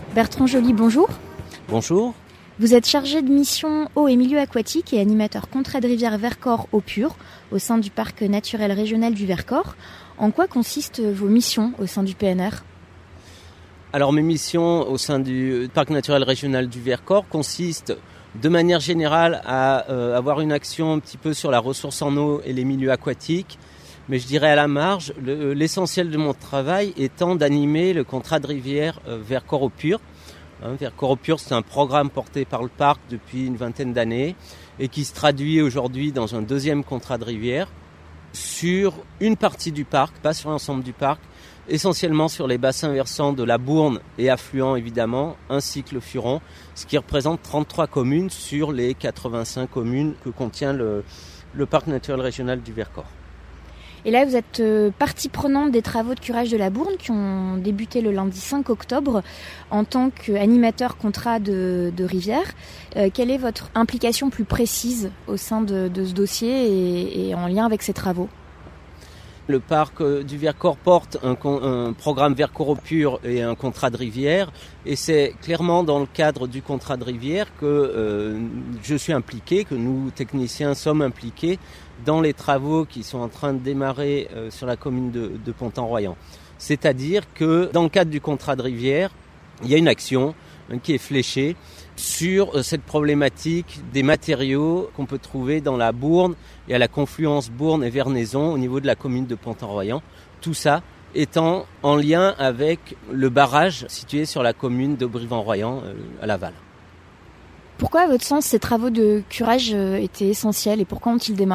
Bertrand Joly, bonjour. Bonjour. Vous êtes chargé de mission eau et milieu aquatique et animateur contrat de rivière Vercors eau pure au sein du parc naturel régional du Vercors. En quoi consistent vos missions au sein du PNR ? Alors mes missions au sein du parc naturel régional du Vercors consistent de manière générale à avoir une action un petit peu sur la ressource en eau et les milieux aquatiques. Mais je dirais à la marge, l'essentiel de mon travail étant d'animer le contrat de rivière Vercors eau pure. Vercors eau pure, c'est un programme porté par le parc depuis une vingtaine d'années et qui se traduit aujourd'hui dans un deuxième contrat de rivière sur une partie du parc, pas sur l'ensemble du parc, essentiellement sur les bassins versants de la Bourne et affluents évidemment, ainsi que le Furon, ce qui représente 33 communes sur les 85 communes que contient le parc naturel régional du Vercors. Et là, vous êtes partie prenante des travaux de curage de la Bourne qui ont débuté le lundi 5 octobre en tant qu'animateur contrat de rivière. Quelle est votre implication plus précise au sein de ce dossier et en lien avec ces travaux ? Le parc du Vercors porte un programme Vercors eau pure et un contrat de rivière. Et c'est clairement dans le cadre du contrat de rivière que je suis impliqué, que nous techniciens sommes impliqués dans les travaux qui sont en train de démarrer sur la commune de Pont-en-Royans. C'est-à-dire que dans le cadre du contrat de rivière, il y a une action qui est fléchée sur cette problématique des matériaux qu'on peut trouver dans la Bourne et à la confluence Bourne et Vernaison au niveau de la commune de Pont-en-Royans. Tout ça étant en lien avec le barrage situé sur la commune d'Aubry-en-Royans à Laval. Pourquoi, à votre sens, ces travaux de curage étaient essentiels et pourquoi ont-ils démarré ?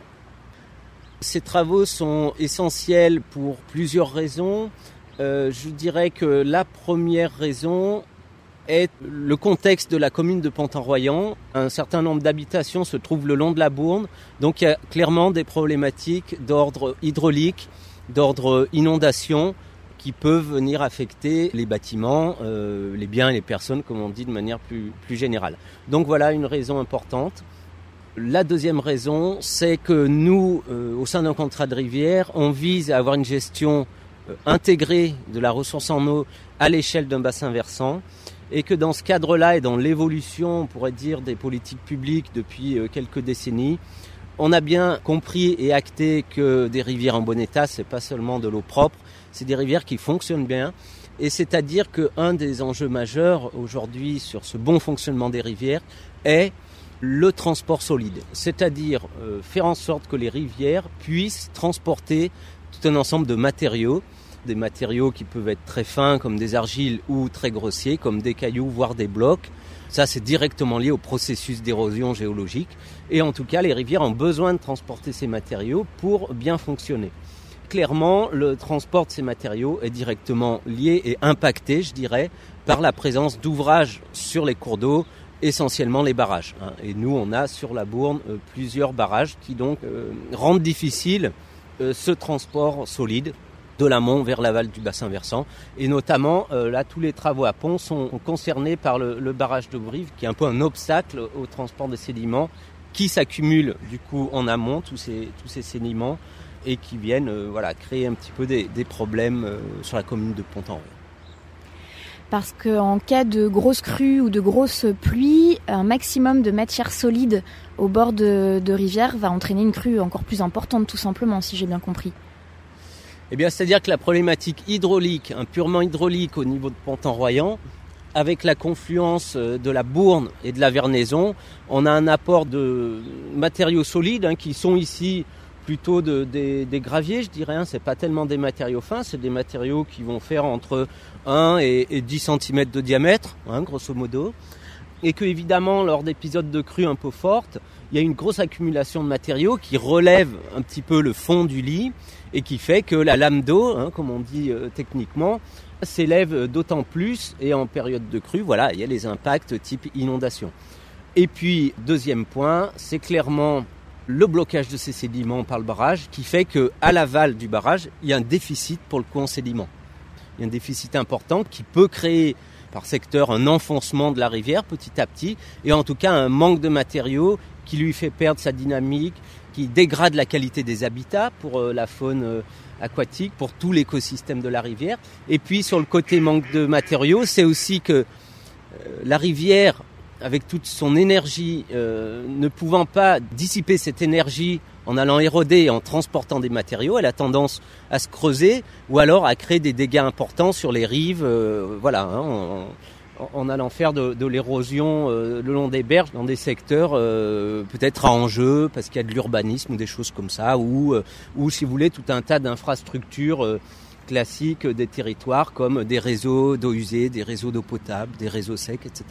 Ces travaux sont essentiels pour plusieurs raisons. Je dirais que la première raison est le contexte de la commune de Pont-en-Royans. Un certain nombre d'habitations se trouvent le long de la Bourne, donc il y a clairement des problématiques d'ordre hydraulique, d'ordre inondation, qui peuvent venir affecter les bâtiments, les biens et les personnes, comme on dit de manière plus générale. Donc voilà une raison importante. La deuxième raison, c'est que nous, au sein d'un contrat de rivière, on vise à avoir une gestion intégrée de la ressource en eau à l'échelle d'un bassin versant et que dans ce cadre-là et dans l'évolution, on pourrait dire, des politiques publiques depuis quelques décennies, on a bien compris et acté que des rivières en bon état, c'est pas seulement de l'eau propre, c'est des rivières qui fonctionnent bien. Et c'est-à-dire qu'un des enjeux majeurs aujourd'hui sur ce bon fonctionnement des rivières est le transport solide. C'est-à-dire faire en sorte que les rivières puissent transporter tout un ensemble de matériaux, des matériaux qui peuvent être très fins comme des argiles ou très grossiers comme des cailloux voire des blocs. Ça, c'est directement lié au processus d'érosion géologique. Et en tout cas, les rivières ont besoin de transporter ces matériaux pour bien fonctionner. Clairement, le transport de ces matériaux est directement lié et impacté, je dirais, par la présence d'ouvrages sur les cours d'eau, essentiellement les barrages. Et nous, on a sur la Bourne plusieurs barrages qui donc rendent difficile ce transport solide de l'amont vers l'aval du bassin versant. Et notamment, là, tous les travaux à pont sont concernés par le barrage de Brive, qui est un peu un obstacle au transport des sédiments, qui s'accumulent du coup en amont, tous ces sédiments, et qui viennent créer un petit peu des problèmes sur la commune de Pont-en-Royans. Parce qu'en cas de grosses crues ou de grosses pluies, un maximum de matière solide au bord de rivières va entraîner une crue encore plus importante, tout simplement, si j'ai bien compris. Eh bien, c'est-à-dire que la problématique hydraulique, purement hydraulique au niveau de Pont-en-Royans, avec la confluence de la Bourne et de la Vernaison, on a un apport de matériaux solides qui sont ici plutôt des graviers, je dirais. C'est pas tellement des matériaux fins, c'est des matériaux qui vont faire entre 1 et 10 cm de diamètre, grosso modo. Et que, évidemment, lors d'épisodes de crues un peu fortes, il y a une grosse accumulation de matériaux qui relève un petit peu le fond du lit et qui fait que la lame d'eau, comme on dit techniquement, s'élève d'autant plus. Et en période de crue, il y a les impacts type inondation. Et puis, deuxième point, c'est clairement le blocage de ces sédiments par le barrage qui fait qu'à l'aval du barrage, il y a un déficit pour le coup en sédiments. Il y a un déficit important qui peut créer par secteur un enfoncement de la rivière petit à petit et en tout cas un manque de matériaux qui lui fait perdre sa dynamique, qui dégrade la qualité des habitats pour la faune aquatique, pour tout l'écosystème de la rivière. Et puis sur le côté manque de matériaux, c'est aussi que la rivière, avec toute son énergie, ne pouvant pas dissiper cette énergie en allant éroder et en transportant des matériaux, elle a tendance à se creuser ou alors à créer des dégâts importants sur les rives, en allant faire de l'érosion le long des berges dans des secteurs peut-être à enjeu parce qu'il y a de l'urbanisme ou des choses comme ça, ou si vous voulez tout un tas d'infrastructures classiques des territoires comme des réseaux d'eau usée, des réseaux d'eau potable, des réseaux secs, etc.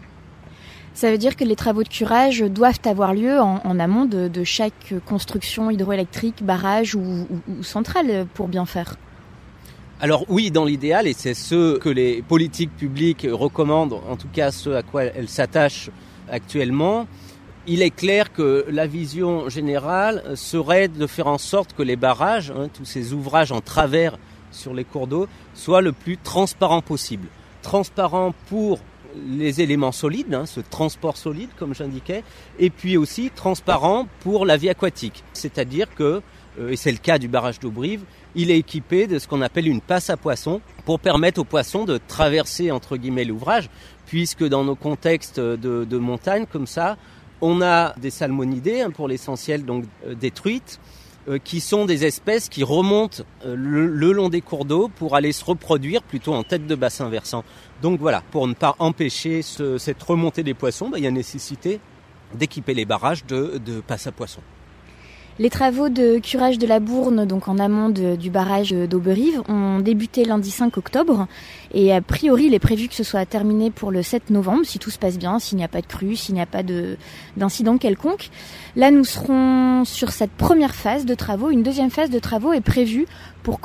Ça veut dire que les travaux de curage doivent avoir lieu en amont de chaque construction hydroélectrique, barrage ou centrale pour bien faire. Alors oui, dans l'idéal, et c'est ce que les politiques publiques recommandent, en tout cas ce à quoi elles s'attachent actuellement, il est clair que la vision générale serait de faire en sorte que les barrages, tous ces ouvrages en travers sur les cours d'eau, soient le plus transparents possible. Transparent pour les éléments solides, ce transport solide comme j'indiquais, et puis aussi transparent pour la vie aquatique. C'est-à-dire que, et c'est le cas du barrage d'Auberive, il est équipé de ce qu'on appelle une passe à poissons pour permettre aux poissons de traverser entre guillemets l'ouvrage, puisque dans nos contextes de montagne comme ça, on a des salmonidés, pour l'essentiel donc des truites, qui sont des espèces qui remontent le long des cours d'eau pour aller se reproduire plutôt en tête de bassin versant. Donc voilà, pour ne pas empêcher cette remontée des poissons, il y a nécessité d'équiper les barrages de passes à poissons. Les travaux de curage de la Bourne, donc en amont du barrage d'Auberive, ont débuté lundi 5 octobre et a priori il est prévu que ce soit terminé pour le 7 novembre, si tout se passe bien, s'il n'y a pas de crue, s'il n'y a pas d'incident quelconque. Là nous serons sur cette première phase de travaux. Une deuxième phase de travaux est prévue pour quand ?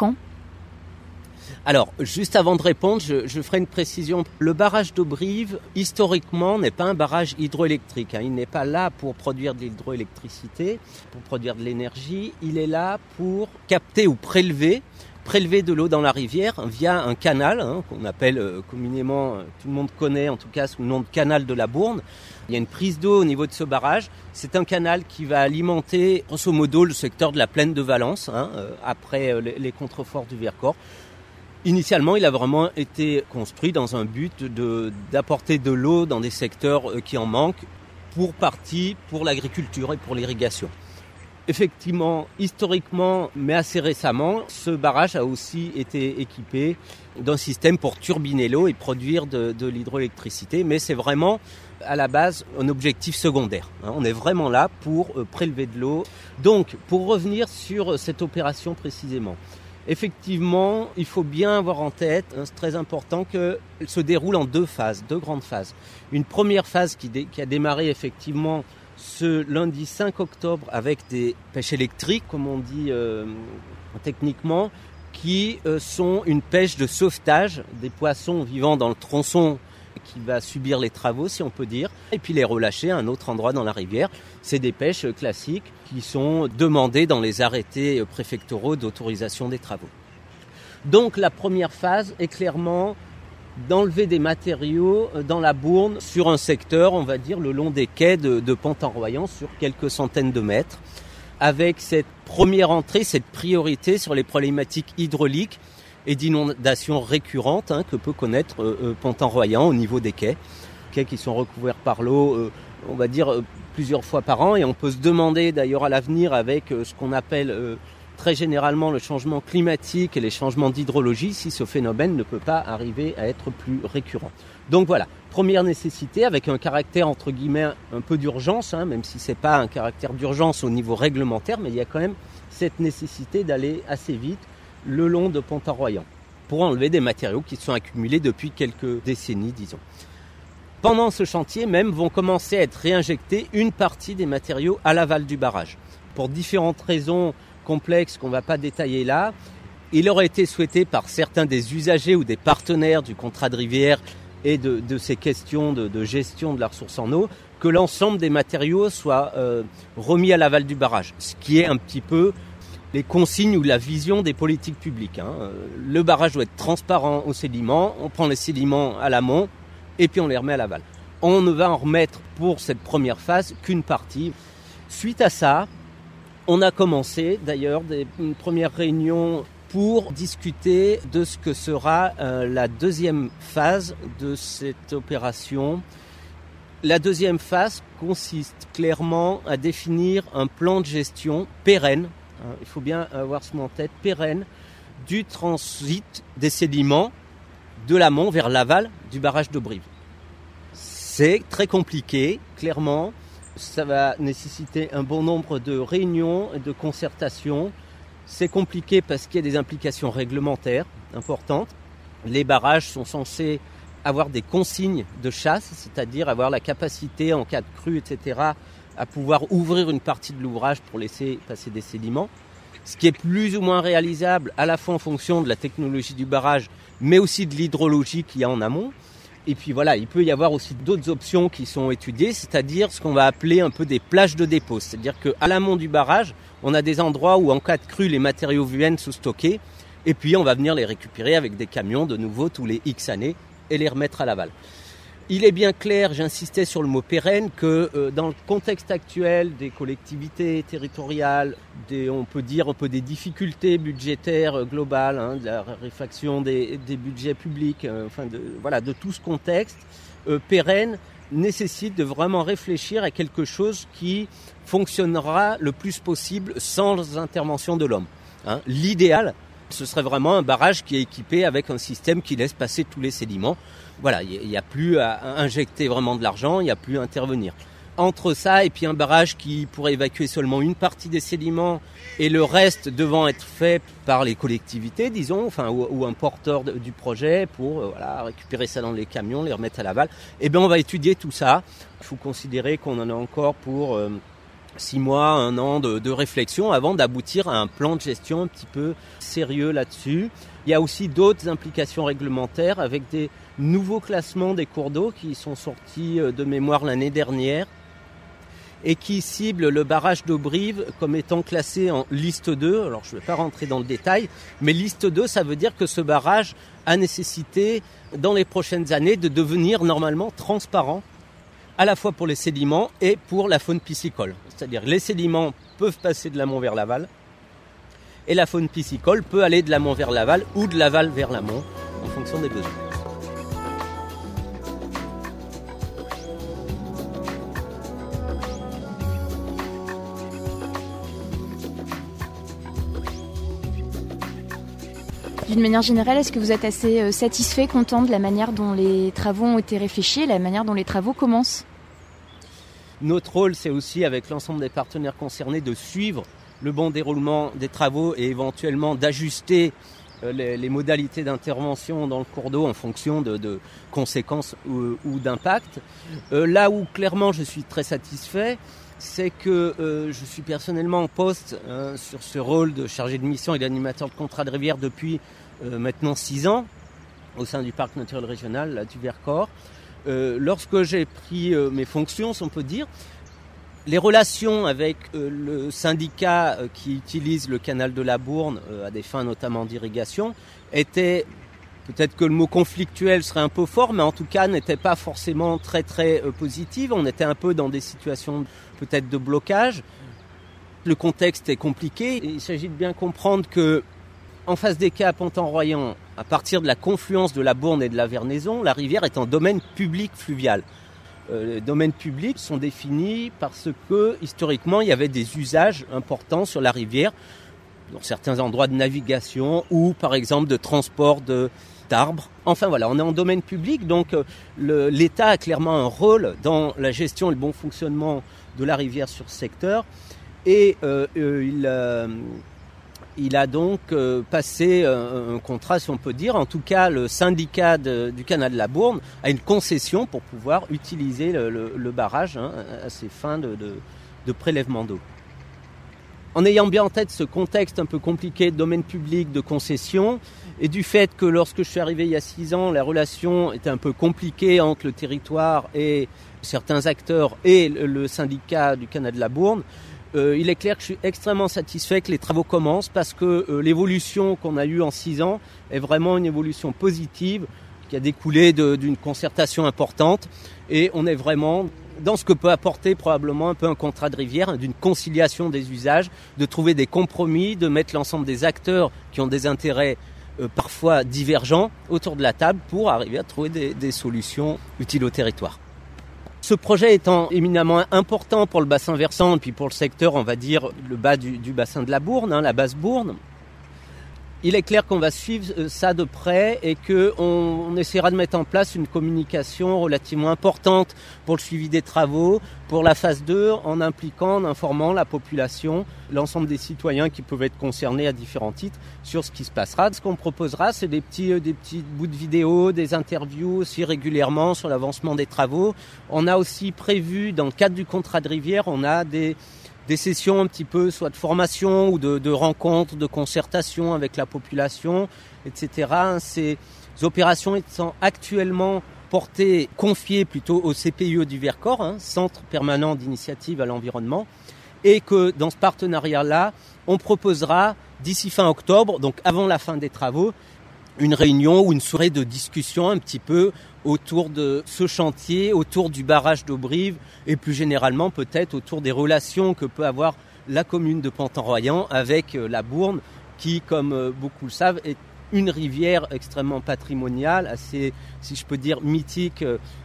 Alors, juste avant de répondre, je ferai une précision. Le barrage d'Auberive, historiquement, n'est pas un barrage hydroélectrique. Il n'est pas là pour produire de l'hydroélectricité, pour produire de l'énergie. Il est là pour capter ou prélever de l'eau dans la rivière via un canal qu'on appelle communément, tout le monde connaît en tout cas sous le nom de canal de la Bourne. Il y a une prise d'eau au niveau de ce barrage. C'est un canal qui va alimenter, grosso modo, le secteur de la plaine de Valence, après les contreforts du Vercors. Initialement, il a vraiment été construit dans un but d'apporter de l'eau dans des secteurs qui en manquent, pour partie pour l'agriculture et pour l'irrigation. Effectivement, historiquement, mais assez récemment, ce barrage a aussi été équipé d'un système pour turbiner l'eau et produire de l'hydroélectricité, mais c'est vraiment à la base un objectif secondaire. On est vraiment là pour prélever de l'eau. Donc, pour revenir sur cette opération précisément, effectivement, il faut bien avoir en tête, c'est très important, qu'elle se déroule en deux grandes phases. Une première phase qui a démarré effectivement ce lundi 5 octobre avec des pêches électriques, comme on dit techniquement, qui sont une pêche de sauvetage des poissons vivant dans le tronçon qui va subir les travaux, si on peut dire, et puis les relâcher à un autre endroit dans la rivière. C'est des pêches classiques qui sont demandées dans les arrêtés préfectoraux d'autorisation des travaux. Donc la première phase est clairement d'enlever des matériaux dans la Bourne sur un secteur, on va dire, le long des quais de Pont-en-Royans, sur quelques centaines de mètres, avec cette première entrée, cette priorité sur les problématiques hydrauliques et d'inondations récurrentes que peut connaître Pont-en-Royans au niveau des quais qui sont recouverts par l'eau, on va dire, plusieurs fois par an. Et on peut se demander d'ailleurs à l'avenir, avec ce qu'on appelle très généralement le changement climatique et les changements d'hydrologie, si ce phénomène ne peut pas arriver à être plus récurrent. Donc voilà, première nécessité avec un caractère entre guillemets un peu d'urgence, même si c'est pas un caractère d'urgence au niveau réglementaire, mais il y a quand même cette nécessité d'aller assez vite le long de Pont-en-Royans pour enlever des matériaux qui sont accumulés depuis quelques décennies, disons. Pendant ce chantier même vont commencer à être réinjectés une partie des matériaux à l'aval du barrage. Pour différentes raisons complexes qu'on ne va pas détailler là, il aurait été souhaité par certains des usagers ou des partenaires du contrat de rivière et de ces questions de gestion de la ressource en eau, que l'ensemble des matériaux soient remis à l'aval du barrage, ce qui est un petit peu les consignes ou la vision des politiques publiques. Le barrage doit être transparent aux sédiments, on prend les sédiments à l'amont et puis on les remet à l'aval. On ne va en remettre pour cette première phase qu'une partie. Suite à ça, On a commencé d'ailleurs une première réunion pour discuter de ce que sera la deuxième phase de cette opération. La deuxième phase consiste clairement à définir un plan de gestion pérenne, il faut bien avoir ce mot en tête, pérenne, du transit des sédiments de l'amont vers l'aval du barrage de Brive. C'est très compliqué, clairement. Ça va nécessiter un bon nombre de réunions et de concertations. C'est compliqué parce qu'il y a des implications réglementaires importantes. Les barrages sont censés avoir des consignes de chasse, c'est-à-dire avoir la capacité en cas de crue, etc., à pouvoir ouvrir une partie de l'ouvrage pour laisser passer des sédiments. Ce qui est plus ou moins réalisable à la fois en fonction de la technologie du barrage, mais aussi de l'hydrologie qu'il y a en amont. Et puis voilà, il peut y avoir aussi d'autres options qui sont étudiées, c'est-à-dire ce qu'on va appeler un peu des plages de dépôt. C'est-à-dire qu'à l'amont du barrage, on a des endroits où en cas de crue, les matériaux viennent se stocker. Et puis on va venir les récupérer avec des camions de nouveau tous les X années et les remettre à l'aval. Il est bien clair, j'insistais sur le mot pérenne, que dans le contexte actuel des collectivités territoriales, on peut dire un peu des difficultés budgétaires globales, de la raréfaction des budgets publics, de tout ce contexte, pérenne nécessite de vraiment réfléchir à quelque chose qui fonctionnera le plus possible sans intervention de l'homme. L'idéal, ce serait vraiment un barrage qui est équipé avec un système qui laisse passer tous les sédiments. Voilà, il n'y a plus à injecter vraiment de l'argent, il n'y a plus à intervenir. Entre ça et puis un barrage qui pourrait évacuer seulement une partie des sédiments et le reste devant être fait par les collectivités, disons, ou un porteur du projet pour récupérer ça dans les camions, les remettre à l'aval, on va étudier tout ça. Il faut considérer qu'on en a encore pour 6 mois, 1 an de réflexion avant d'aboutir à un plan de gestion un petit peu sérieux là-dessus. Il y a aussi d'autres implications réglementaires avec des nouveaux classements des cours d'eau qui sont sortis de mémoire l'année dernière et qui ciblent le barrage de Brive comme étant classé en liste 2. Alors je ne vais pas rentrer dans le détail, mais liste 2, ça veut dire que ce barrage a nécessité dans les prochaines années de devenir normalement transparent à la fois pour les sédiments et pour la faune piscicole. C'est-à-dire les sédiments peuvent passer de l'amont vers l'aval et la faune piscicole peut aller de l'amont vers l'aval ou de l'aval vers l'amont en fonction des besoins. D'une manière générale, est-ce que vous êtes assez satisfait, content de la manière dont les travaux ont été réfléchis et la manière dont les travaux commencent ? Notre rôle, c'est aussi, avec l'ensemble des partenaires concernés, de suivre le bon déroulement des travaux et éventuellement d'ajuster les modalités d'intervention dans le cours d'eau en fonction de conséquences ou d'impact. Là où clairement je suis très satisfait, c'est que je suis personnellement en poste sur ce rôle de chargé de mission et d'animateur de contrat de rivière depuis maintenant 6 ans au sein du parc naturel régional du Vercors. Lorsque j'ai pris mes fonctions, si on peut dire, les relations avec le syndicat qui utilise le canal de la Bourne à des fins notamment d'irrigation étaient, peut-être que le mot conflictuel serait un peu fort, mais en tout cas n'était pas forcément très très positive. On était un peu dans des situations peut-être de blocage. Le contexte est compliqué. Il s'agit de bien comprendre que en face des quais à Pontan-Royan, à partir de la confluence de la Bourne et de la Vernaison, la rivière est en domaine public fluvial. Les domaines publics sont définis parce que, historiquement, il y avait des usages importants sur la rivière, dans certains endroits de navigation ou, par exemple, de transport d'arbres. Enfin voilà, on est en domaine public, donc l'État a clairement un rôle dans la gestion et le bon fonctionnement de la rivière sur ce secteur. Et il a donc passé un contrat, si on peut dire. En tout cas, le syndicat du canal de la Bourne a une concession pour pouvoir utiliser le barrage à ses fins de prélèvement d'eau. En ayant bien en tête ce contexte un peu compliqué de domaine public, de concession, et du fait que lorsque je suis arrivé il y a 6 ans, la relation était un peu compliquée entre le territoire et certains acteurs et le syndicat du canal de la Bourne, il est clair que je suis extrêmement satisfait que les travaux commencent parce que l'évolution qu'on a eue en 6 ans est vraiment une évolution positive qui a découlé d'une concertation importante et on est vraiment dans ce que peut apporter probablement un peu un contrat de rivière, d'une conciliation des usages, de trouver des compromis, de mettre l'ensemble des acteurs qui ont des intérêts parfois divergents autour de la table pour arriver à trouver des solutions utiles au territoire. Ce projet étant éminemment important pour le bassin versant et puis pour le secteur, on va dire, le bas du bassin de la Bourne, la basse Bourne, il est clair qu'on va suivre ça de près et qu'on essaiera de mettre en place une communication relativement importante pour le suivi des travaux, pour la phase 2, en impliquant, en informant la population, l'ensemble des citoyens qui peuvent être concernés à différents titres sur ce qui se passera. Ce qu'on proposera, c'est des petits bouts de vidéos, des interviews aussi régulièrement sur l'avancement des travaux. On a aussi prévu, dans le cadre du contrat de rivière, on a des sessions un petit peu soit de formation ou de rencontres, de concertation avec la population, etc. Ces opérations étant actuellement confiées plutôt au CPIE du Vercors, Centre permanent d'initiative à l'environnement, et que dans ce partenariat-là, on proposera d'ici fin octobre, donc avant la fin des travaux, une réunion ou une soirée de discussion un petit peu autour de ce chantier, autour du barrage d'Aubrive et plus généralement peut-être autour des relations que peut avoir la commune de Pentan-Royan avec la Bourne qui, comme beaucoup le savent, est une rivière extrêmement patrimoniale, assez, si je peux dire, mythique,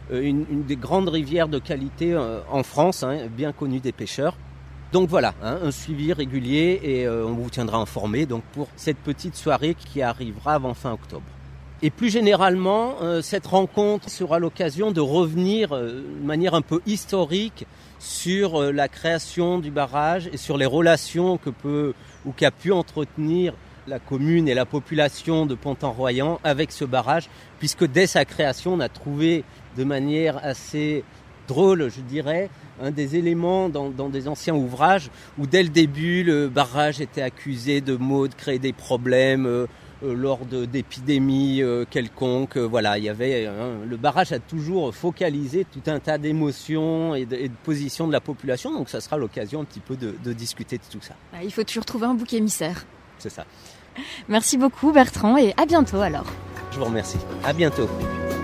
une des grandes rivières de qualité en France, bien connue des pêcheurs. Donc voilà, un suivi régulier et on vous tiendra informé donc pour cette petite soirée qui arrivera avant fin octobre. Et plus généralement, cette rencontre sera l'occasion de revenir de manière un peu historique sur la création du barrage et sur les relations qu'a pu entretenir la commune et la population de Pentan-Royan avec ce barrage, puisque dès sa création, on a trouvé de manière assez drôle, je dirais, des éléments dans des anciens ouvrages où dès le début, le barrage était accusé de créer des problèmes lors d'épidémies quelconques. Voilà, il y avait le barrage a toujours focalisé tout un tas d'émotions et de positions de la population, donc ça sera l'occasion un petit peu de discuter de tout ça. Il faut toujours trouver un bouc émissaire. C'est ça. Merci beaucoup Bertrand et à bientôt alors. Je vous remercie. À bientôt.